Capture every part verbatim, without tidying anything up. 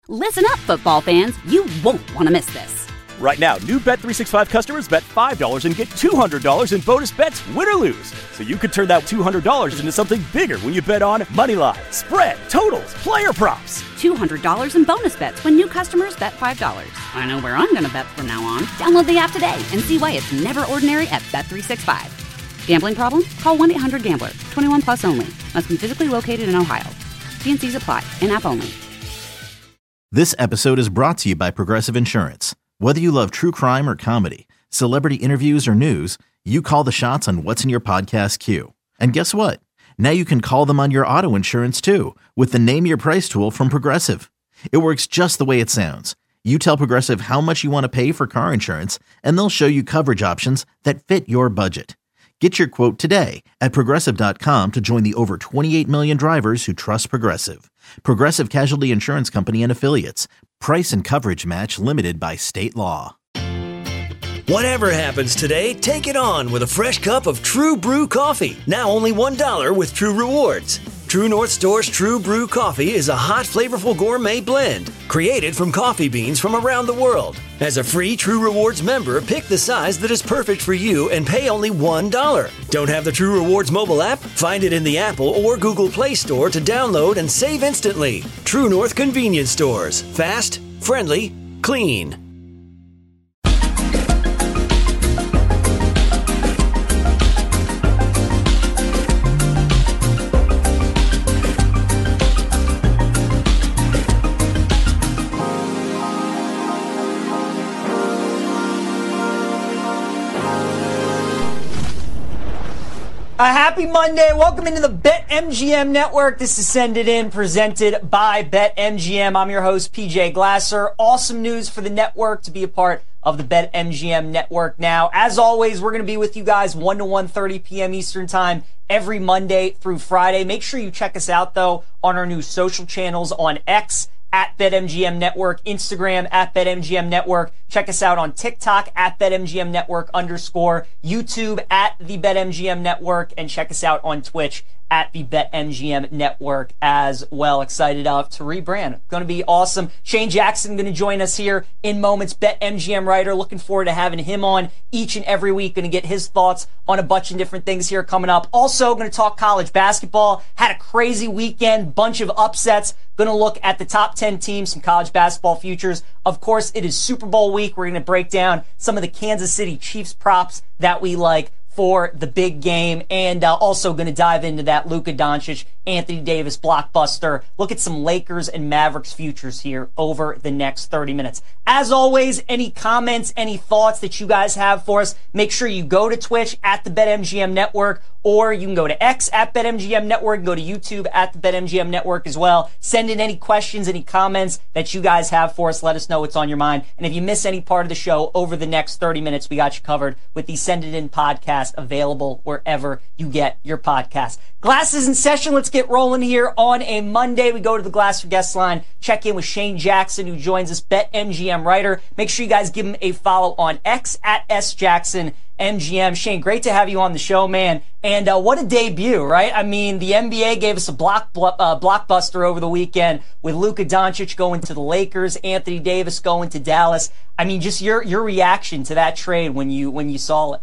Listen up, football fans. You won't want to miss this. Right now, new Bet three sixty-five customers bet five dollars and get two hundred dollars in bonus bets, win or lose. So you could turn that two hundred dollars into something bigger when you bet on moneyline, spread, totals, player props. two hundred dollars in bonus bets when new customers bet five dollars. I know where I'm going to bet from now on. Download the app today and see why it's never ordinary at Bet three sixty-five. Gambling problem? Call one eight hundred gambler. twenty-one plus only. Must be physically located in Ohio. T and C's apply. In-app only. This episode is brought to you by Progressive Insurance. Whether you love true crime or comedy, celebrity interviews or news, you call the shots on what's in your podcast queue. And guess what? Now you can call them on your auto insurance too with the Name Your Price tool from Progressive. It works just the way it sounds. You tell Progressive how much you want to pay for car insurance, and they'll show you coverage options that fit your budget. Get your quote today at Progressive dot com to join the over twenty-eight million drivers who trust Progressive. Progressive Casualty Insurance Company and Affiliates. Price and coverage match limited by state law. Whatever happens today, take it on with a fresh cup of True Brew coffee. Now only one dollar with True Rewards. True North Store's True Brew coffee is a hot, flavorful gourmet blend created from coffee beans from around the world. As a free True Rewards member, pick the size that is perfect for you and pay only one dollar. Don't have the True Rewards mobile app? Find it in the Apple or Google Play Store to download and save instantly. True North Convenience Stores. Fast, friendly, clean. A happy Monday. Welcome into the BetMGM Network. This is Send It In, presented by BetMGM. I'm your host, P J Glasser. Awesome news for the network to be a part of the BetMGM Network now. As always, we're going to be with you guys one to one thirty p.m. Eastern Time every Monday through Friday. Make sure you check us out, though, on our new social channels on X, at BetMGM Network, Instagram at BetMGM Network. Check us out on TikTok at BetMGM Network underscore, YouTube at the BetMGM Network, and check us out on Twitch at the BetMGM Network as well. Excited uh, to rebrand. Going to be awesome. Shane Jackson going to join us here in moments. BetMGM writer. Looking forward to having him on each and every week. Going to get his thoughts on a bunch of different things here coming up. Also going to talk college basketball. Had a crazy weekend. Bunch of upsets. Going to look at the top ten teams, some college basketball futures. Of course, it is Super Bowl week. We're going to break down some of the Kansas City Chiefs props that we like for the big game, and uh, also going to dive into that Luka Doncic, Anthony Davis blockbuster. Look at some Lakers and Mavericks futures here over the next thirty minutes. As always, any comments, any thoughts that you guys have for us, make sure you go to Twitch at the BetMGM Network, or you can go to X at BetMGM Network, and go to YouTube at the BetMGM Network as well. Send in any questions, any comments that you guys have for us. Let us know what's on your mind. And if you miss any part of the show over the next thirty minutes, we got you covered with the Send It In podcast available wherever you get your podcast. Glasses in session. Let's get rolling here on a Monday. We go to the Glasser guest line, check in with Shane Jackson, who joins us, BetMGM writer. Make sure you guys give him a follow on X at S Jackson M G M. Shane, great to have you on the show, man. And uh, what a debut, right? I mean, the N B A gave us a block uh, blockbuster over the weekend with Luka Doncic going to the Lakers, Anthony Davis going to Dallas. I mean, just your your reaction to that trade when you when you saw it.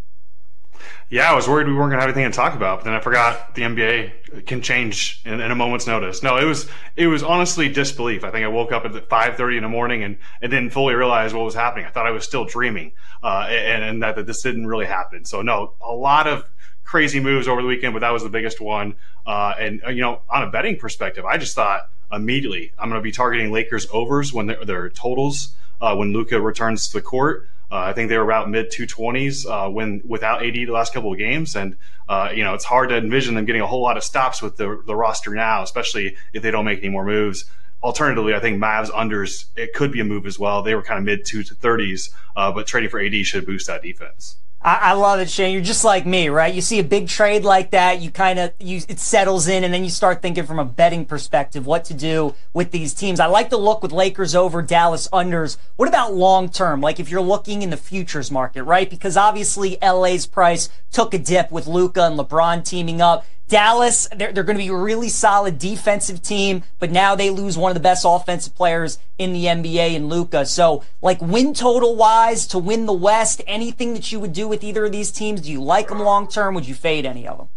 Yeah, I was worried we weren't going to have anything to talk about, but then I forgot the N B A can change in, in a moment's notice. No, it was it was honestly disbelief. I think I woke up at five thirty in the morning and, and didn't fully realize what was happening. I thought I was still dreaming, uh, and, and that, that this didn't really happen. So, no, a lot of crazy moves over the weekend, but that was the biggest one. Uh, and, you know, on a betting perspective, I just thought immediately I'm going to be targeting Lakers overs when their, their totals uh, when Luka returns to the court. Uh, I think they were about mid two twenties uh, when without A D the last couple of games, and uh, you know it's hard to envision them getting a whole lot of stops with the the roster now, especially if they don't make any more moves. Alternatively, I think Mavs unders it could be a move as well. They were kind of mid two thirties, uh, but trading for A D should boost that defense. I, I love it, Shane. You're just like me, right? You see a big trade like that, you kind of you it settles in, and then you start thinking from a betting perspective what to do with these teams. I like the look with Lakers over, Dallas unders. What about long term? Like if you're looking in the futures market, right? Because obviously L A's price took a dip with Luka and LeBron teaming up. Dallas, they're, they're going to be a really solid defensive team, but now they lose one of the best offensive players in the N B A in Luka. So, like, win total-wise to win the West, anything that you would do with either of these teams? Do you like them long-term? Would you fade any of them?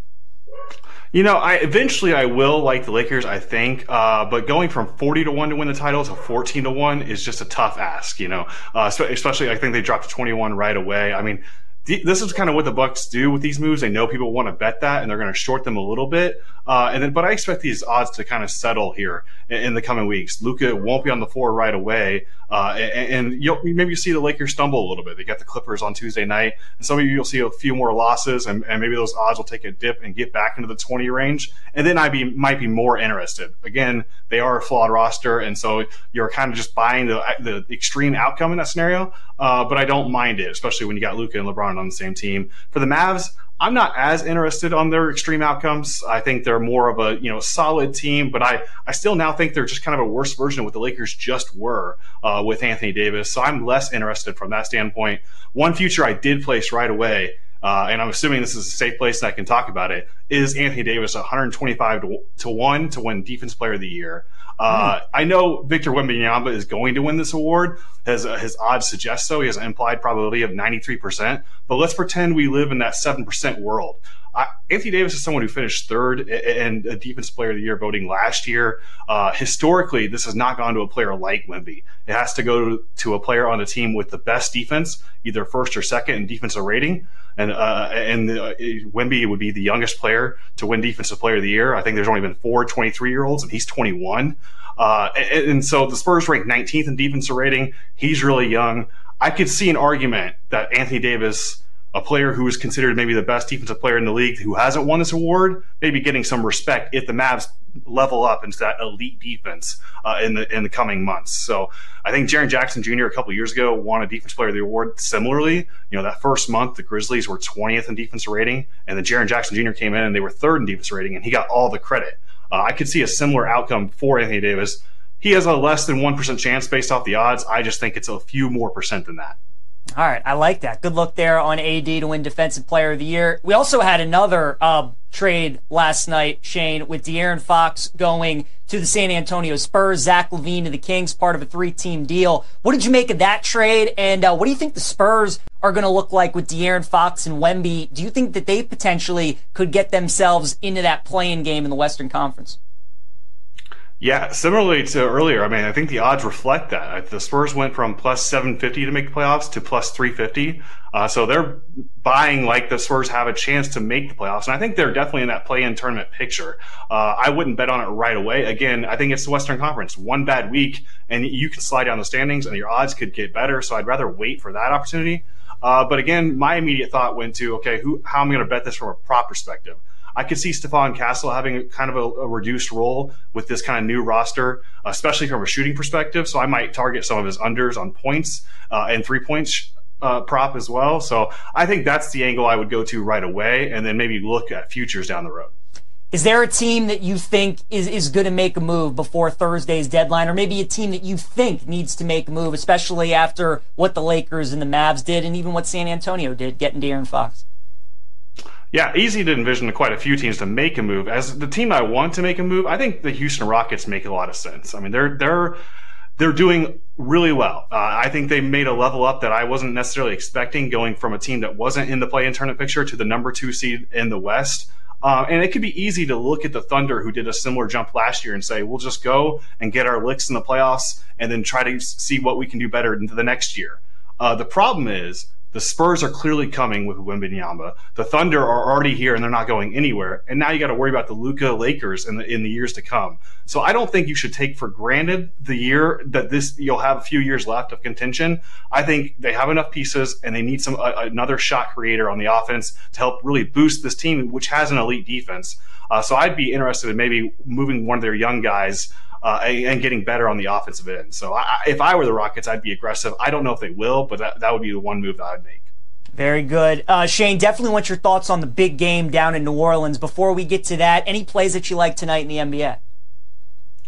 You know, I eventually I will like the Lakers, I think, uh, but going from forty to one to win the title to fourteen to one is just a tough ask, you know, uh, especially I think they dropped to twenty-one right away. I mean, this is kind of what the Bucks do with these moves. They know people want to bet that, and they're going to short them a little bit. Uh, and then, but I expect these odds to kind of settle here in, in the coming weeks. Luka won't be on the floor right away, uh, and, and you'll maybe you see the Lakers stumble a little bit. They got the Clippers on Tuesday night, and so maybe you'll see a few more losses, and, and maybe those odds will take a dip and get back into the twenty range. And then I be might be more interested. Again, they are a flawed roster, and so you're kind of just buying the the extreme outcome in that scenario. Uh, but I don't mind it, especially when you got Luka and LeBron on the same team. For the Mavs, I'm not as interested on their extreme outcomes. I think they're more of a, you know, solid team, but I, I still now think they're just kind of a worse version of what the Lakers just were uh, with Anthony Davis. So I'm less interested from that standpoint. One future I did place right away, uh, and I'm assuming this is a safe place and I can talk about it, is Anthony Davis one hundred twenty-five to one to win Defensive Player of the Year. Uh, I know Victor Wembanyama is going to win this award. His, uh, his odds suggest so. He has an implied probability of ninety-three percent. But let's pretend we live in that seven percent world. Uh, Anthony Davis is someone who finished third in a Defensive Player of the Year voting last year. Uh, historically, this has not gone to a player like Wemby. It has to go to, to a player on the team with the best defense, either first or second in defensive rating. And uh, and uh, Wemby would be the youngest player to win Defensive Player of the Year. I think there's only been four twenty-three-year-olds, and he's twenty-one. Uh, and, and so the Spurs rank nineteenth in defensive rating. He's really young. I could see an argument that Anthony Davis, a player who is considered maybe the best defensive player in the league who hasn't won this award, maybe getting some respect if the Mavs level up into that elite defense uh, in the in the coming months. So I think Jaren Jackson Junior a couple years ago won a Defensive Player of the Award similarly. You know, that first month the Grizzlies were twentieth in defensive rating, and then Jaren Jackson Junior came in and they were third in defensive rating, and he got all the credit. Uh, I could see a similar outcome for Anthony Davis. He has a less than one percent chance based off the odds. I just think it's a few more percent than that. All right, I like that. Good look there on A D to win Defensive Player of the Year. We also had another uh, trade last night, Shane, with De'Aaron Fox going to the San Antonio Spurs, Zach LaVine to the Kings, part of a three-team deal. What did you make of that trade, and uh, what do you think the Spurs are going to look like with De'Aaron Fox and Wemby? Do you think that they potentially could get themselves into that play-in game in the Western Conference? Yeah, similarly to earlier, I mean, I think the odds reflect that. The Spurs went from plus seven fifty to make the playoffs to plus three fifty. Uh, so they're buying like the Spurs have a chance to make the playoffs. And I think they're definitely in that play-in tournament picture. Uh, I wouldn't bet on it right away. Again, I think it's the Western Conference. One bad week, and you can slide down the standings, and your odds could get better. So I'd rather wait for that opportunity. Uh, but again, my immediate thought went to, okay, who, how am I going to bet this from a prop perspective? I could see Stephon Castle having a, kind of a, a reduced role with this kind of new roster, especially from a shooting perspective. So I might target some of his unders on points uh, and three points uh, prop as well. So I think that's the angle I would go to right away, and then maybe look at futures down the road. Is there a team that you think is, is going to make a move before Thursday's deadline, or maybe a team that you think needs to make a move, especially after what the Lakers and the Mavs did and even what San Antonio did, getting De'Aaron Fox? Yeah, easy to envision quite a few teams to make a move. As the team I want to make a move, I think the Houston Rockets make a lot of sense. I mean, they're they're they're doing really well. Uh, I think they made a level up that I wasn't necessarily expecting, going from a team that wasn't in the play-in tournament picture to the number two seed in the West. Uh, and it could be easy to look at the Thunder, who did a similar jump last year, and say, we'll just go and get our licks in the playoffs and then try to see what we can do better into the next year. Uh, the problem is, the Spurs are clearly coming with Wembanyama. The Thunder are already here and they're not going anywhere. And now you got to worry about the Luka Lakers in the in the years to come. So I don't think you should take for granted the year that this you'll have a few years left of contention. I think they have enough pieces and they need some uh, another shot creator on the offense to help really boost this team, which has an elite defense. Uh, so I'd be interested in maybe moving one of their young guys Uh, and getting better on the offensive end. So I, if I were the Rockets, I'd be aggressive. I don't know if they will, but that, that would be the one move that I'd make. Very good. Uh, Shane, definitely want your thoughts on the big game down in New Orleans. Before we get to that, any plays that you like tonight in the N B A?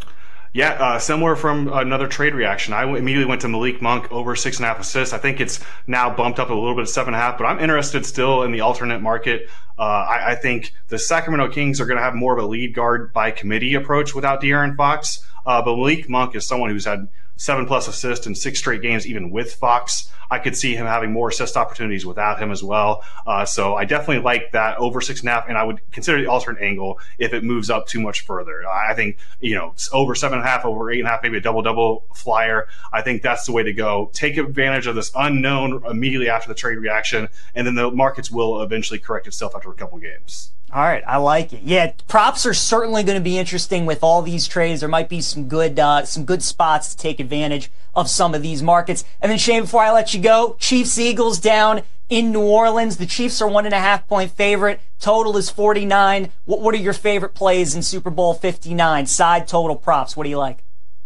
Yeah, uh, similar from another trade reaction. I immediately went to Malik Monk over six and a half assists. I think it's now bumped up a little bit to seven and a half, but I'm interested still in the alternate market. Uh, I, I think the Sacramento Kings are going to have more of a lead guard by committee approach without De'Aaron Fox. Uh, but Malik Monk is someone who's had seven plus assists in six straight games, even with Fox. I could see him having more assist opportunities without him as well. Uh, so I definitely like that over six and a half, and I would consider the alternate angle if it moves up too much further. I think, you know, over seven and a half, over eight and a half, maybe a double-double flyer. I think that's the way to go. Take advantage of this unknown immediately after the trade reaction, and then the markets will eventually correct itself after a couple games. All right, I like it. Yeah, props are certainly going to be interesting with all these trades. There might be some good, uh, some good spots to take advantage of some of these markets. And then Shane, before I let you go, Chiefs Eagles down in New Orleans. The Chiefs are one and a half point favorite. Total is forty-nine. What What are your favorite plays in Super Bowl fifty-nine? Side total props. What do you like?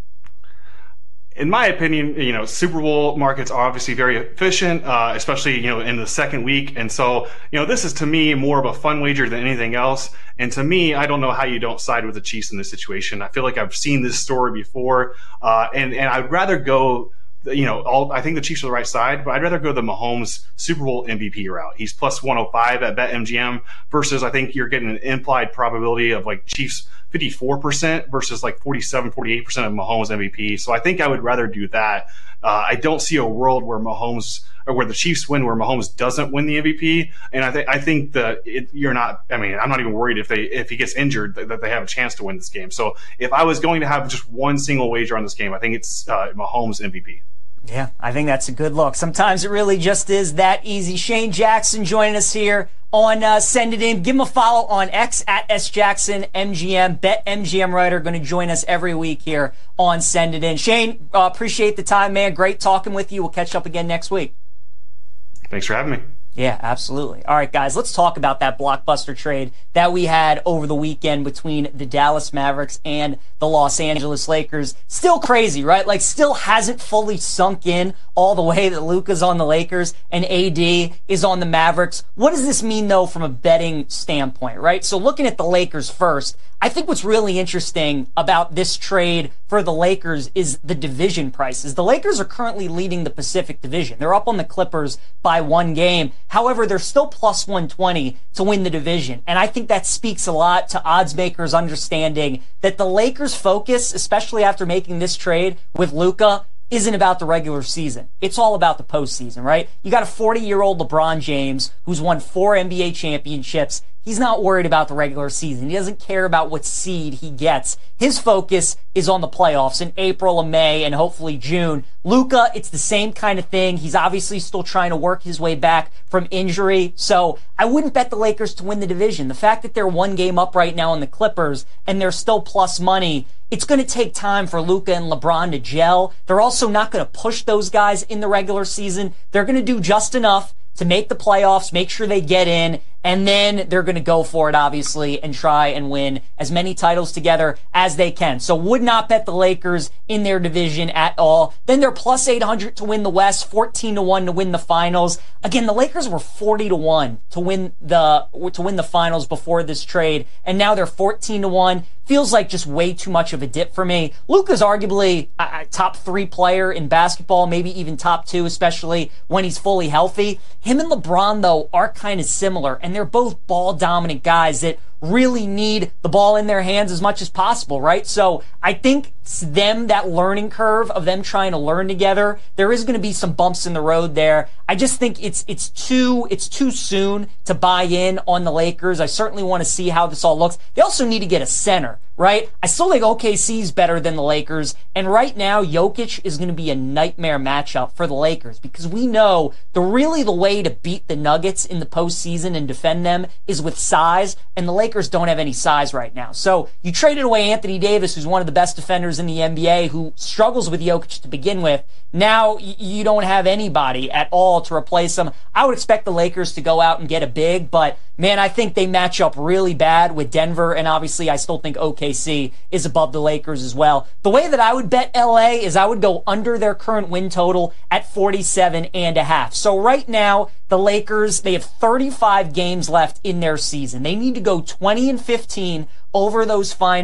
In my opinion, you know, Super Bowl markets are obviously very efficient, uh, especially, you know, in the second week. And so, you know, this is to me more of a fun wager than anything else. And to me, I don't know how you don't side with the Chiefs in this situation. I feel like I've seen this story before. Uh, and, and I'd rather go, you know, all, I think the Chiefs are the right side, but I'd rather go the Mahomes Super Bowl M V P route. He's plus one oh five at BetMGM versus I think you're getting an implied probability of like Chiefs fifty-four percent versus like forty-seven, forty-eight percent of Mahomes M V P. So I think I would rather do that. Uh, I don't see a world where Mahomes or where the Chiefs win where Mahomes doesn't win the M V P. And I think I think that it, you're not. I mean, I'm not even worried if they if he gets injured that, that they have a chance to win this game. So if I was going to have just one single wager on this game, I think it's uh, Mahomes M V P. Yeah, I think that's a good look. Sometimes it really just is that easy. Shane Jackson joining us here on uh, Send It In. Give him a follow on X at S Jackson M G M. BetMGM writer going to join us every week here on Send It In. Shane, uh, appreciate the time, man. Great talking with you. We'll catch up again next week. Thanks for having me. Yeah, absolutely. All right, guys, let's talk about that blockbuster trade that we had over the weekend between the Dallas Mavericks and the Los Angeles Lakers. Still crazy, right? Like, still hasn't fully sunk in all the way that Luka's on the Lakers and A D is on the Mavericks. What does this mean, though, from a betting standpoint, right? So looking at the Lakers first, I think what's really interesting about this trade for the Lakers is the division prices. The Lakers are currently leading the Pacific Division. They're up on the Clippers by one game. However, they're still plus one twenty to win the division. And I think that speaks a lot to odds makers understanding that the Lakers' focus, especially after making this trade with Luka, isn't about the regular season. It's all about the postseason, right? You got a forty-year-old LeBron James who's won four N B A championships. He's not worried about the regular season. He doesn't care about what seed he gets. His focus is on the playoffs in April and May and hopefully June. Luka, it's the same kind of thing. He's obviously still trying to work his way back from injury. So I wouldn't bet the Lakers to win the division. The fact that they're one game up right now on the Clippers and they're still plus money, it's going to take time for Luka and LeBron to gel. They're also not going to push those guys in the regular season. They're going to do just enough to make the playoffs, make sure they get in, and then they're going to go for it, obviously, and try and win as many titles together as they can. So would not bet the Lakers in their division at all. Then they're plus eight hundred to win the West, fourteen to one to win the finals. Again, the Lakers were forty to one to win the to win the finals before this trade, and now they're fourteen to one. Feels like just way too much of a dip for me. Luka's arguably a, a top three player in basketball, maybe even top two, especially when he's fully healthy. Him and LeBron, though, are kind of similar, and they're both ball-dominant guys that really need the ball in their hands as much as possible, right? So I think them, that learning curve of them trying to learn together, there is going to be some bumps in the road there. I just think it's it's too it's too soon to buy in on the Lakers. I certainly want to see how this all looks. They also need to get a center, right? I still think O K C is better than the Lakers, and right now Jokic is going to be a nightmare matchup for the Lakers because we know the really the way to beat the Nuggets in the postseason and defend them is with size, and the Lakers don't have any size right now. So you traded away Anthony Davis, who's one of the best defenders in the N B A, who struggles with Jokic to begin with. Now you don't have anybody at all to replace him. I would expect the Lakers to go out and get a big, but man, I think they match up really bad with Denver, and obviously I still think O K C is above the Lakers as well. The way that I would bet L A is I would go under their current win total at forty-seven and a half. So right now, the Lakers, they have thirty-five games left in their season. They need to go twenty and fifteen over those final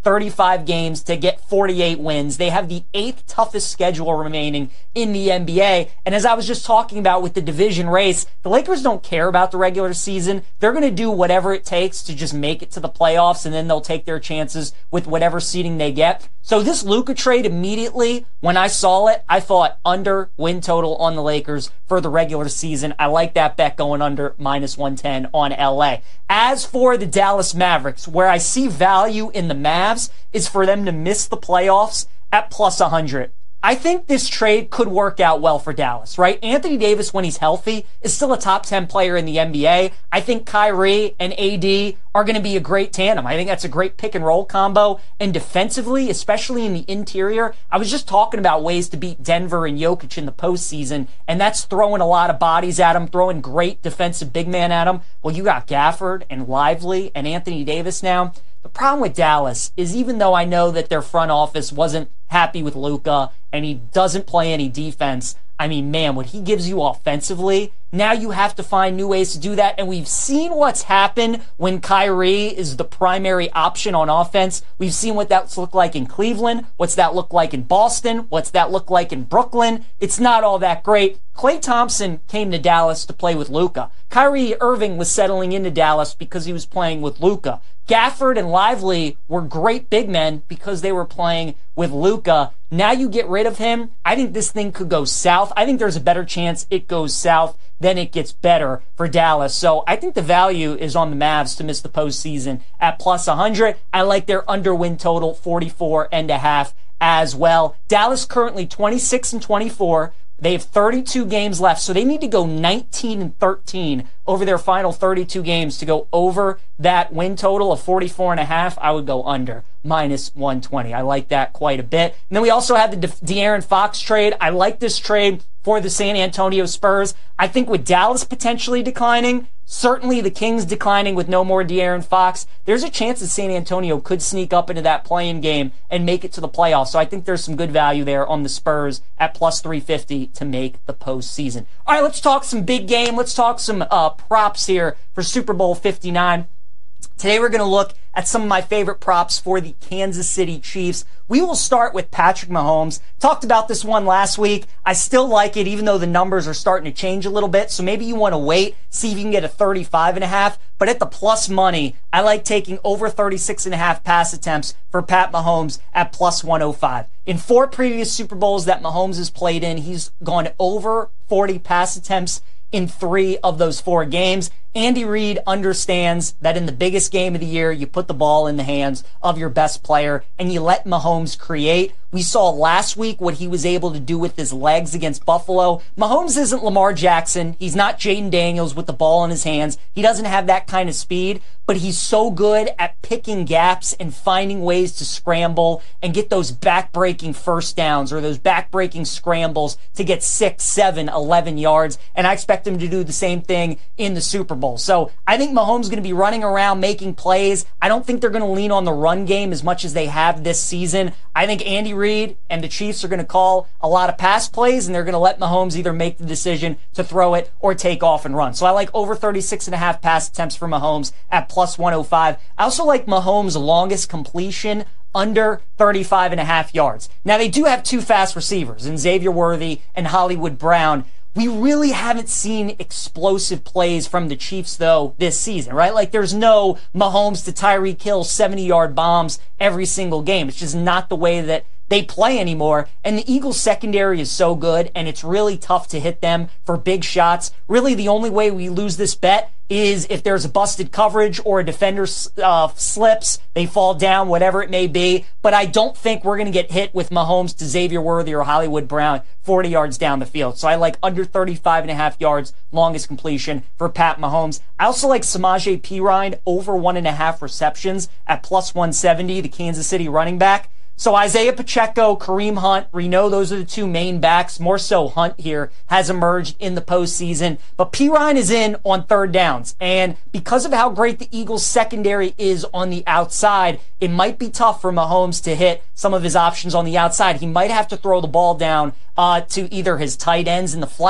thirty-five games to get forty-eight wins. They have the eighth toughest schedule remaining in the N B A. And as I was just talking about with the division race, the Lakers don't care about the regular season. They're going to do whatever it takes to just make it to the playoffs, and then they'll take their chances with whatever seeding they get. So this Luka trade, immediately when I saw it, I thought under win total on the Lakers for the regular season. I like that bet going under minus one ten on L A. As for the Dallas Mavericks, where I see value in the Mavs is for them to miss the playoffs at plus one hundred. I think this trade could work out well for Dallas, right? Anthony Davis, when he's healthy, is still a top ten player in the N B A. I think Kyrie and A D are going to be a great tandem. I think that's a great pick and roll combo. And defensively, especially in the interior, I was just talking about ways to beat Denver and Jokic in the postseason, and that's throwing a lot of bodies at him, throwing great defensive big man at him. Well, you got Gafford and Lively and Anthony Davis now. The problem with Dallas is, even though I know that their front office wasn't happy with Luka and he doesn't play any defense, I mean, man, what he gives you offensively, now you have to find new ways to do that. And we've seen what's happened when Kyrie is the primary option on offense. We've seen what that's looked like in Cleveland. What's that look like in Boston? What's that look like in Brooklyn? It's not all that great. Klay Thompson came to Dallas to play with Luka. Kyrie Irving was settling into Dallas because he was playing with Luka. Gafford and Lively were great big men because they were playing with Luka. Now you get rid of him. I think this thing could go south. I think there's a better chance it goes south than it gets better for Dallas. So I think the value is on the Mavs to miss the postseason at plus one hundred. I like their under win total, forty-four and a half as well. Dallas currently twenty-six and twenty-four. They have thirty-two games left, so they need to go nineteen and thirteen over their final thirty-two games to go over that win total of forty-four and a half. I would go under minus one twenty. I like that quite a bit. And then we also have the De- De'Aaron Fox trade. I like this trade for the San Antonio Spurs. I think with Dallas potentially declining, certainly the Kings declining with no more De'Aaron Fox, there's a chance that San Antonio could sneak up into that play-in game and make it to the playoffs. So I think there's some good value there on the Spurs at plus three fifty to make the postseason. All right, let's talk some big game. Let's talk some uh, props here for Super Bowl fifty-nine. Today we're going to look at some of my favorite props for the Kansas City Chiefs. We will start with Patrick Mahomes. Talked about this one last week. I still like it, even though the numbers are starting to change a little bit. So maybe you want to wait, see if you can get a thirty-five and a half. But at the plus money, I like taking over thirty-six and a half pass attempts for Pat Mahomes at plus one oh five. In four previous Super Bowls that Mahomes has played in, he's gone over forty pass attempts in three of those four games. Andy Reid understands that in the biggest game of the year, you put the ball in the hands of your best player and you let Mahomes create. We saw last week what he was able to do with his legs against Buffalo. Mahomes isn't Lamar Jackson. He's not Jaden Daniels with the ball in his hands. He doesn't have that kind of speed, but he's so good at picking gaps and finding ways to scramble and get those back-breaking first downs or those back-breaking scrambles to get six, seven, eleven yards. And I expect him to do the same thing in the Super Bowl. So I think Mahomes is going to be running around making plays. I don't think they're going to lean on the run game as much as they have this season. I think Andy Reid and the Chiefs are going to call a lot of pass plays, and they're going to let Mahomes either make the decision to throw it or take off and run. So I like over thirty-six and a half pass attempts for Mahomes at plus one oh five. I also like Mahomes' longest completion under thirty-five and a half yards. Now, they do have two fast receivers in Xavier Worthy and Hollywood Brown. We really haven't seen explosive plays from the Chiefs, though, this season, right? Like, there's no Mahomes to Tyreek Hill seventy-yard bombs every single game. It's just not the way that they play anymore. And the Eagles secondary is so good, and it's really tough to hit them for big shots. Really, the only way we lose this bet is if there's a busted coverage or a defender uh, slips, they fall down, whatever it may be. But I don't think we're going to get hit with Mahomes to Xavier Worthy or Hollywood Brown forty yards down the field. So I like under thirty-five and a half yards, longest completion for Pat Mahomes. I also like Samaje Perine over one and a half receptions at plus one seventy, the Kansas City running back. So Isaiah Pacheco, Kareem Hunt, we know those are the two main backs. More so Hunt here has emerged in the postseason. But Perine is in on third downs. And because of how great the Eagles secondary is on the outside, it might be tough for Mahomes to hit some of his options on the outside. He might have to throw the ball down uh, to either his tight ends in the flat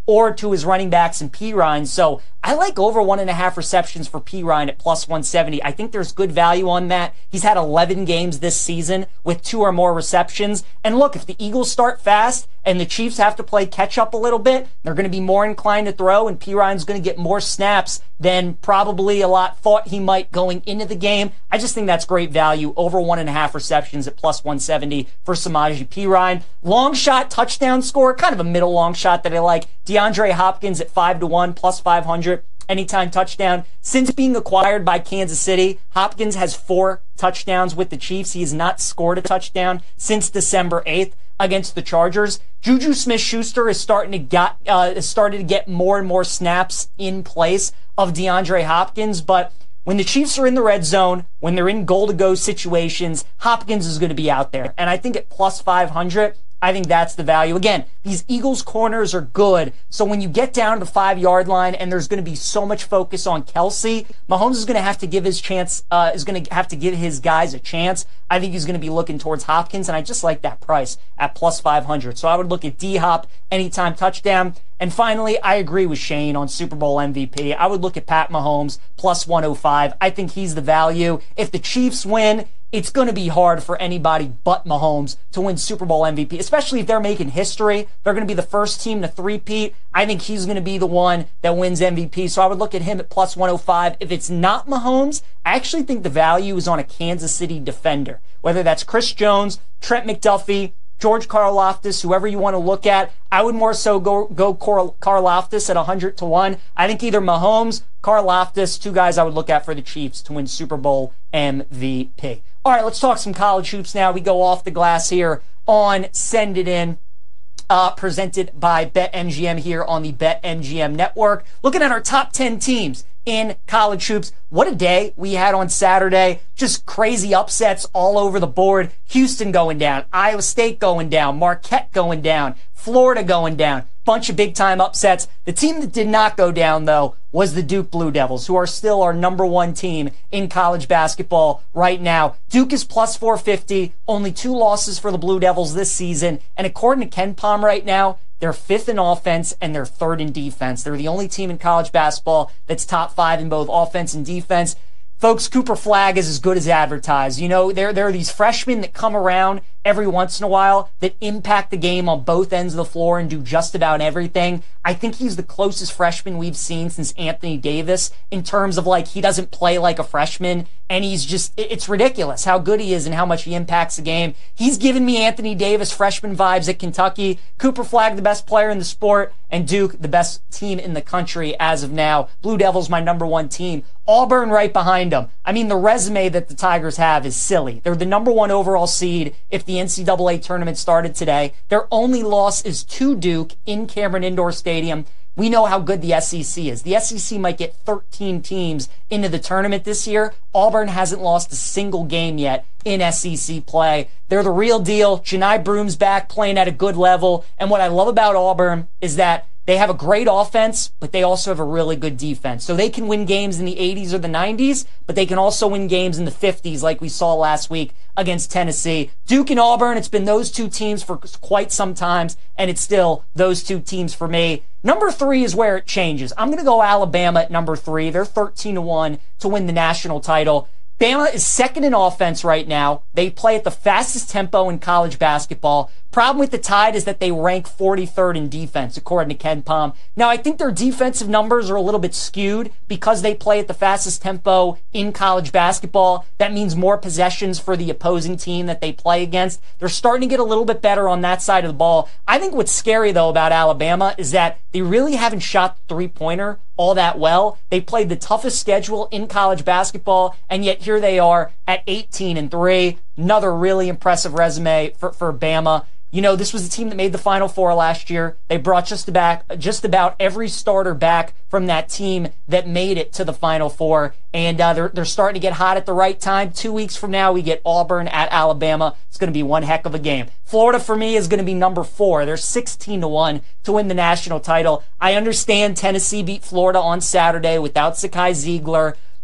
or to his running backs and Perine. So I like over one and a half receptions for Perine at plus one seventy. I think there's good value on that. He's had eleven games this season with two or more receptions. And look, if the Eagles start fast and the Chiefs have to play catch up a little bit, they're going to be more inclined to throw, and Perine's going to get more snaps than probably a lot thought he might going into the game. I just think that's great value. Over one and a half receptions at plus one seventy for Samaje Perine. Long shot touchdown score, kind of a middle long shot that I like. DeAndre Hopkins at five to one, plus five hundred. Anytime touchdown. Since being acquired by Kansas City, Hopkins has four touchdowns with the Chiefs. He has not scored a touchdown since December eighth against the Chargers. Juju Smith-Schuster is starting to get uh, is starting to get more and more snaps in place of DeAndre Hopkins, but when the Chiefs are in the red zone, when they're in goal-to-go situations, Hopkins is going to be out there. And I think at plus five hundred, I think that's the value. Again, these Eagles corners are good. So when you get down to the five-yard line and there's going to be so much focus on Kelsey, Mahomes is going to have to give his chance, uh, is going to have to give his guys a chance. I think he's going to be looking towards Hopkins, and I just like that price at plus five hundred. So I would look at D-Hop, anytime touchdown. And finally, I agree with Shane on Super Bowl M V P. I would look at Pat Mahomes, plus one oh five. I think he's the value. If the Chiefs win, it's going to be hard for anybody but Mahomes to win Super Bowl M V P, especially if they're making history. They're going to be the first team to three-peat. I think he's going to be the one that wins M V P, so I would look at him at plus one oh five. If it's not Mahomes, I actually think the value is on a Kansas City defender, whether that's Chris Jones, Trent McDuffie, George Karlaftis, whoever you want to look at. I would more so go go Karlaftis at one hundred to one. I think either Mahomes, Karlaftis, two guys I would look at for the Chiefs to win Super Bowl M V P. All right, let's talk some college hoops now. We go off the glass here on Send It In, uh, presented by BetMGM here on the BetMGM network. Looking at our top ten teams in college hoops. What a day we had on Saturday. Just crazy upsets all over the board. Houston going down, Iowa State going down, Marquette going down, Florida going down. Bunch of big-time upsets. The team that did not go down, though, was the Duke Blue Devils, who are still our number one team in college basketball right now. Duke is plus four fifty, only two losses for the Blue Devils this season, and according to Ken Pom right now, they're fifth in offense and they're third in defense. They're the only team in college basketball that's top five in both offense and defense. Folks, Cooper Flagg is as good as advertised. You know, there, there are these freshmen that come around every once in a while that impact the game on both ends of the floor and do just about everything. I think he's the closest freshman we've seen since Anthony Davis in terms of, like, he doesn't play like a freshman, and he's just, it's ridiculous how good he is and how much he impacts the game. He's given me Anthony Davis freshman vibes at Kentucky. Cooper Flagg, the best player in the sport, and Duke, the best team in the country as of now. Blue Devils, my number one team. Auburn right behind them. I mean, the resume that the Tigers have is silly. They're the number one overall seed if the N C double A tournament started today. Their only loss is to Duke in Cameron Indoor Stadium. We know how good the S E C is. The S E C might get thirteen teams into the tournament this year. Auburn hasn't lost a single game yet in S E C play. They're the real deal. Janai Broom's back playing at a good level. And what I love about Auburn is that they have a great offense, but they also have a really good defense. So they can win games in the eighties or the nineties, but they can also win games in the fifties like we saw last week against Tennessee. Duke and Auburn, it's been those two teams for quite some time, and it's still those two teams for me. Number three is where it changes. I'm going to go Alabama at number three. They're thirteen to one to win the national title. Bama is second in offense right now. They play at the fastest tempo in college basketball. Problem with the Tide is that they rank forty-third in defense, according to Ken Pom. Now, I think their defensive numbers are a little bit skewed because they play at the fastest tempo in college basketball. That means more possessions for the opposing team that they play against. They're starting to get a little bit better on that side of the ball. I think what's scary, though, about Alabama is that they really haven't shot the three-pointer all that well. They played the toughest schedule in college basketball, and yet here they are at eighteen and three. Another really impressive resume for, for Bama. You know, this was the team that made the Final Four last year. They brought just about, just about every starter back from that team that made it to the Final Four. And uh, they're, they're starting to get hot at the right time. Two weeks from now, we get Auburn at Alabama. It's going to be one heck of a game. Florida, for me, is going to be number four. They're sixteen to one to win the national title. I understand Tennessee beat Florida on Saturday without Sakai Ziegler.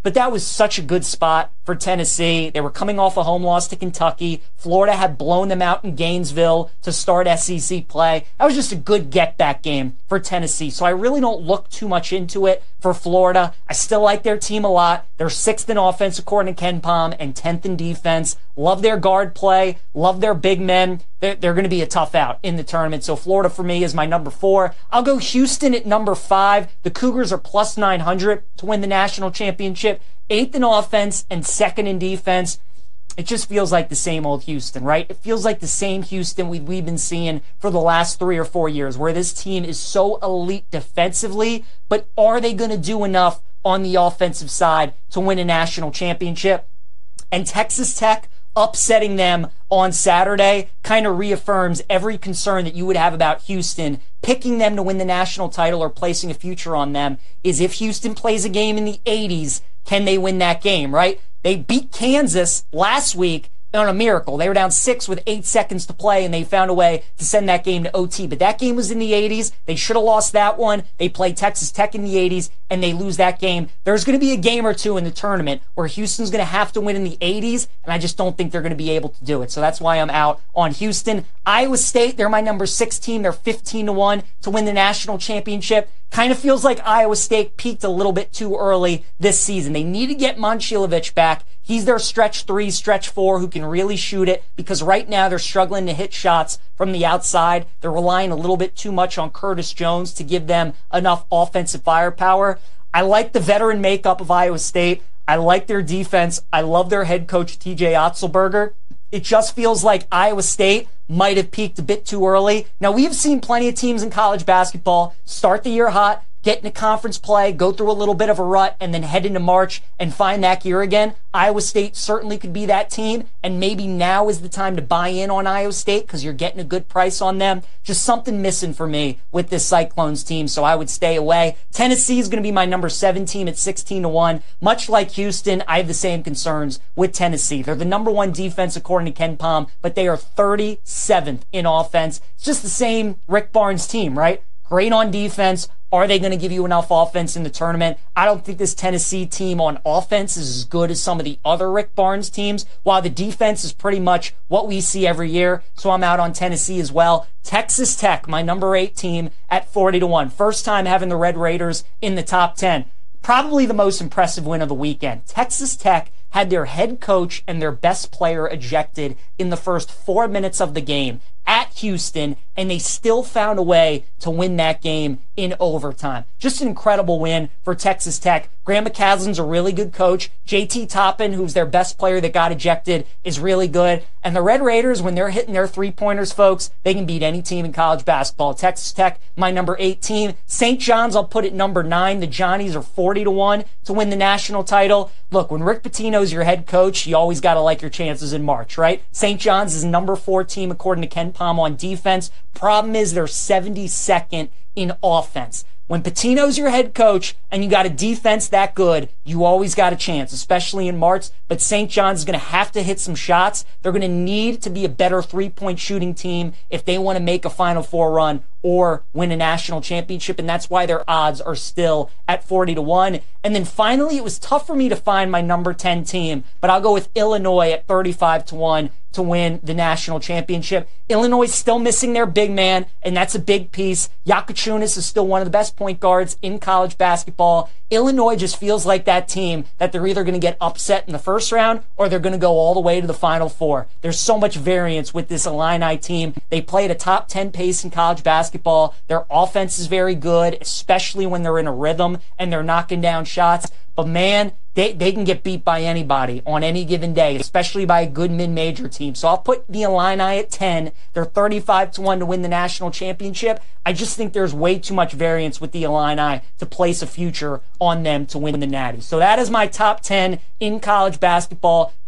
but that was such a good spot for Tennessee. They were coming off a home loss to Kentucky. Florida had blown them out in Gainesville to start S E C play. That was just a good get-back game for Tennessee. So I really don't look too much into it for Florida. I still like their team a lot. They're sixth in offense according to Ken Pom and tenth in defense. Love their guard play. Love their big men. They're, they're going to be a tough out in the tournament. So Florida for me is my number four. I'll go Houston at number five. The Cougars are plus nine hundred to win the national championship. Eighth in offense and second in defense. It just feels like the same old Houston, right? It feels like the same Houston we, we've been seeing for the last three or four years, where this team is so elite defensively, but are they going to do enough on the offensive side to win a national championship? And Texas Tech upsetting them on Saturday kind of reaffirms every concern that you would have about Houston. Picking them to win the national title or placing a future on them is, if Houston plays a game in the eighties, can they win that game, right? They beat Kansas last week on a miracle. They were down six with eight seconds to play, and they found a way to send that game to O T. But that game was in the eighties. They should have lost that one. They played Texas Tech in the eighties, and they lose that game. There's going to be a game or two in the tournament where Houston's going to have to win in the eighties, and I just don't think they're going to be able to do it. So that's why I'm out on Houston. Iowa State, they're my number six team. They're fifteen to one to win the national championship. Kind of feels like Iowa State peaked a little bit too early this season. They need to get Momcilovic back. He's their stretch three, stretch four who can really shoot it, because right now they're struggling to hit shots from the outside. They're relying a little bit too much on Curtis Jones to give them enough offensive firepower. I like the veteran makeup of Iowa State. I like their defense. I love their head coach, T J Otzelberger. It just feels like Iowa State might have peaked a bit too early. Now, we've seen plenty of teams in college basketball start the year hot, get into conference play, go through a little bit of a rut, and then head into March and find that gear again. Iowa State certainly could be that team, and maybe now is the time to buy in on Iowa State because you're getting a good price on them. Just something missing for me with this Cyclones team, so I would stay away. Tennessee is going to be my number seven team at sixteen to one. Much like Houston, I have the same concerns with Tennessee. They're the number one defense according to Ken Pom, but they are thirty-seventh in offense. It's just the same Rick Barnes team, right? Great on defense. Are they going to give you enough offense in the tournament? I don't think this Tennessee team on offense is as good as some of the other Rick Barnes teams, while the defense is pretty much what we see every year. So I'm out on Tennessee as well. Texas Tech, my number eight team at forty to one. First time having the Red Raiders in the top ten. Probably the most impressive win of the weekend. Texas Tech had their head coach and their best player ejected in the first four minutes of the game at Houston, and they still found a way to win that game in overtime. Just an incredible win for Texas Tech. Graham McCaslin's a really good coach. J T Toppin, who's their best player that got ejected, is really good. And the Red Raiders, when they're hitting their three-pointers, folks, they can beat any team in college basketball. Texas Tech, my number eight team. Saint John's, I'll put at number nine. The Johnnies are forty to one to win the national title. Look, when Rick Pitino's your head coach, you always got to like your chances in March, right? Saint John's is number four team according to Ken Pom on defense. Problem is they're seventy-second in offense. When Pitino's your head coach and you got a defense that good, you always got a chance, especially in March. But Saint John's is going to have to hit some shots. They're going to need to be a better three-point shooting team if they want to make a Final Four run or win a national championship, and that's why their odds are still at forty to one. And then finally, it was tough for me to find my number ten team, but I'll go with Illinois at thirty-five to one to win the national championship. Illinois is still missing their big man, and that's a big piece. Yakachunas is still one of the best point guards in college basketball. Illinois just feels like that team that they're either going to get upset in the first round or they're going to go all the way to the Final Four. There's so much variance with this Illini team. They play at a top ten pace in college basketball. Their offense is very good, especially when they're in a rhythm and they're knocking down shots. But man, they, they can get beat by anybody on any given day, especially by a good mid-major team. So I'll put the Illini at ten. They're thirty-five to one to win the national championship. I just think there's way too much variance with the Illini to place a future on them to win the Natty. So that is my top ten in college basketball.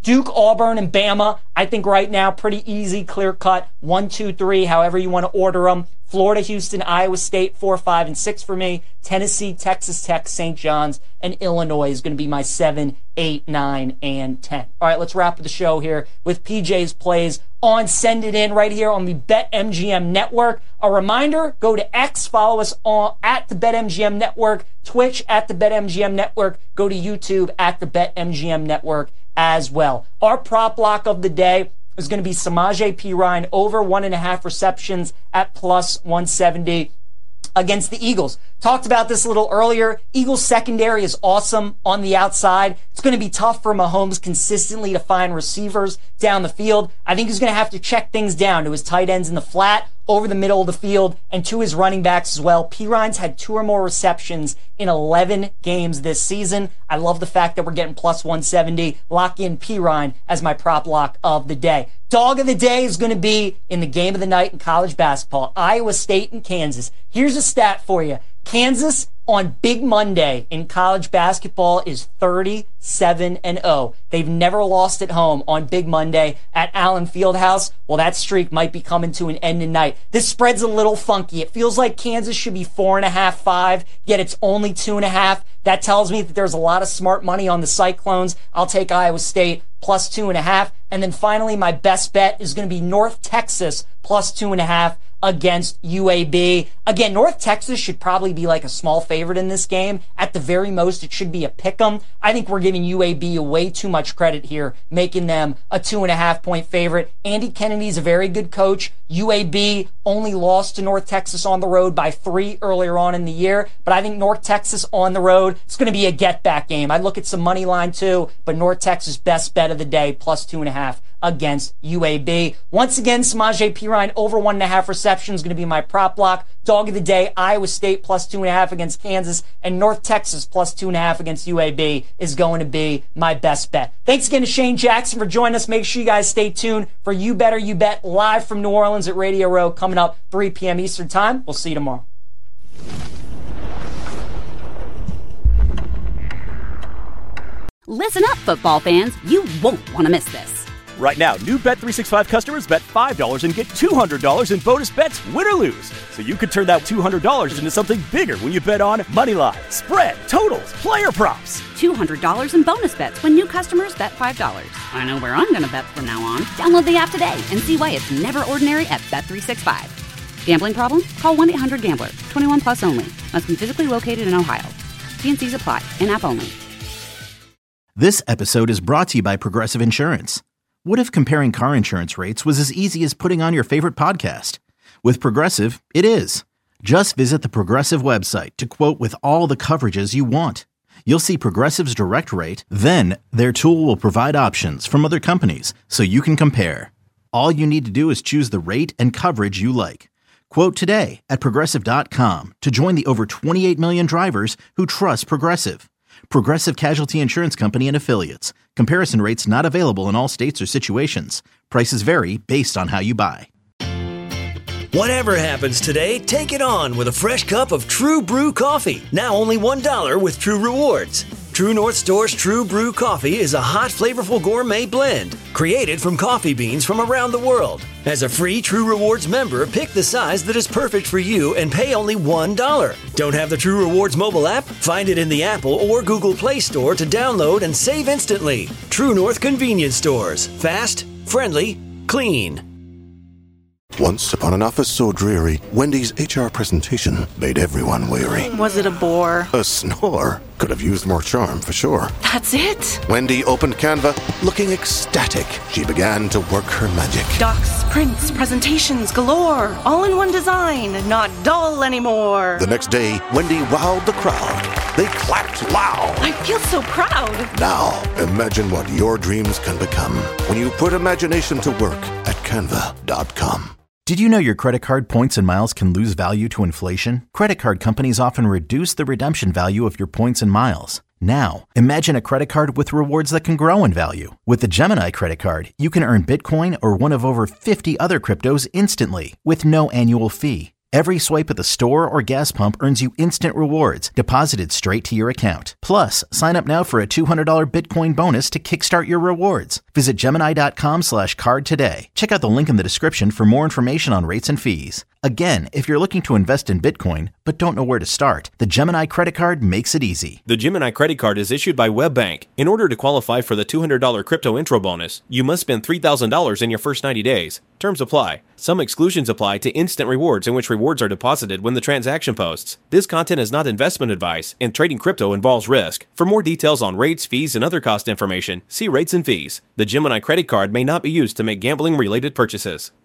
Duke, Auburn, and Bama, I think right now, pretty easy, clear cut, one, two, three, however you want to order them. Florida, Houston, Iowa State, four, five, and six for me. Tennessee, Texas Tech, Saint John's, and Illinois is going to be my seven, eight, nine, and ten. All right, let's wrap up the show here with P J's plays on Send It In right here on the BetMGM Network. A reminder, go to X, follow us on at the BetMGM Network, Twitch at the BetMGM Network, go to YouTube at the BetMGM Network as well. Our prop block of the day is going to be Samaje Perine over one and a half receptions at plus one seventy against the Eagles. Talked about this a little earlier. Eagles secondary is awesome on the outside. It's going to be tough for Mahomes consistently to find receivers down the field. I think he's going to have to check things down to his tight ends in the flat, over the middle of the field, and to his running backs as well. Perine's had two or more receptions in eleven games this season. I love the fact that we're getting plus one seventy. Lock in Perine as my prop lock of the day. Dog of the day is going to be in the game of the night in college basketball, Iowa State and Kansas. Here's a stat for you. Kansas on Big Monday in college basketball is thirty-seven and oh. They've never lost at home on Big Monday at Allen Fieldhouse. Well, that streak might be coming to an end tonight. This spread's a little funky. It feels like Kansas should be four and a half, five, yet it's only two and a half. That tells me that there's a lot of smart money on the Cyclones. I'll take Iowa State plus two and a half. And then finally, my best bet is going to be North Texas plus two and a half against U A B. Again, North Texas should probably be like a small favorite in this game. At the very most, it should be a pick'em. I think we're giving U A B way too much credit here, making them a two and a half point favorite. Andy Kennedy's a very good coach. U A B only lost to North Texas on the road by three earlier on in the year, but I think North Texas on the road, it's going to be a get-back game. I'd look at some money line too, but North Texas best bet of the day, plus two and a half against U A B. Once again, Samaje Perine over one and a half receptions going to be my prop block. Dog of the day, Iowa State plus two and a half against Kansas, and North Texas plus two and a half against U A B is going to be my best bet. Thanks again to Shane Jackson for joining us. Make sure you guys stay tuned for You Better You Bet live from New Orleans at Radio Row coming up three p.m. Eastern Time. We'll see you tomorrow. Listen up, football fans. You won't want to miss this. Right now, new Bet three sixty-five customers bet five dollars and get two hundred dollars in bonus bets, win or lose. So you could turn that two hundred dollars into something bigger when you bet on Moneyline, spread, totals, player props. two hundred dollars in bonus bets when new customers bet five dollars. I know where I'm going to bet from now on. Download the app today and see why it's never ordinary at Bet three sixty-five. Gambling problem? Call one eight hundred gambler. twenty-one plus only. Must be physically located in Ohio. T and C's apply. In-app only. This episode is brought to you by Progressive Insurance. What if comparing car insurance rates was as easy as putting on your favorite podcast? With Progressive, it is. Just visit the Progressive website to quote with all the coverages you want. You'll see Progressive's direct rate, then their tool will provide options from other companies so you can compare. All you need to do is choose the rate and coverage you like. Quote today at Progressive dot com to join the over twenty-eight million drivers who trust Progressive. Progressive Casualty Insurance Company and Affiliates. Comparison rates not available in all states or situations. Prices vary based on how you buy. Whatever happens today, take it on with a fresh cup of True Brew coffee. Now only one dollar with True Rewards. True North Store's True Brew coffee is a hot, flavorful gourmet blend created from coffee beans from around the world. As a free True Rewards member, pick the size that is perfect for you and pay only one dollar. Don't have the True Rewards mobile app? Find it in the Apple or Google Play Store to download and save instantly. True North Convenience Stores. Fast, friendly, clean. Once upon an office so dreary, Wendy's H R presentation made everyone weary. Was it a bore? A snore. Could have used more charm, for sure. That's it? Wendy opened Canva, looking ecstatic. She began to work her magic. Docs, prints, presentations galore. All in one design, not dull anymore. The next day, Wendy wowed the crowd. They clapped loud. I feel so proud. Now, imagine what your dreams can become when you put imagination to work at canva dot com. Did you know your credit card points and miles can lose value to inflation? Credit card companies often reduce the redemption value of your points and miles. Now, imagine a credit card with rewards that can grow in value. With the Gemini credit card, you can earn Bitcoin or one of over fifty other cryptos instantly with no annual fee. Every swipe at the store or gas pump earns you instant rewards deposited straight to your account. Plus, sign up now for a two hundred dollars Bitcoin bonus to kickstart your rewards. Visit Gemini.com slash card today. Check out the link in the description for more information on rates and fees. Again, if you're looking to invest in Bitcoin but don't know where to start, the Gemini credit card makes it easy. The Gemini credit card is issued by WebBank. In order to qualify for the two hundred dollars crypto intro bonus, you must spend three thousand dollars in your first ninety days. Terms apply. Some exclusions apply to instant rewards in which rewards are deposited when the transaction posts. This content is not investment advice, and trading crypto involves risk. For more details on rates, fees, and other cost information, see rates and fees. The Gemini credit card may not be used to make gambling-related purchases.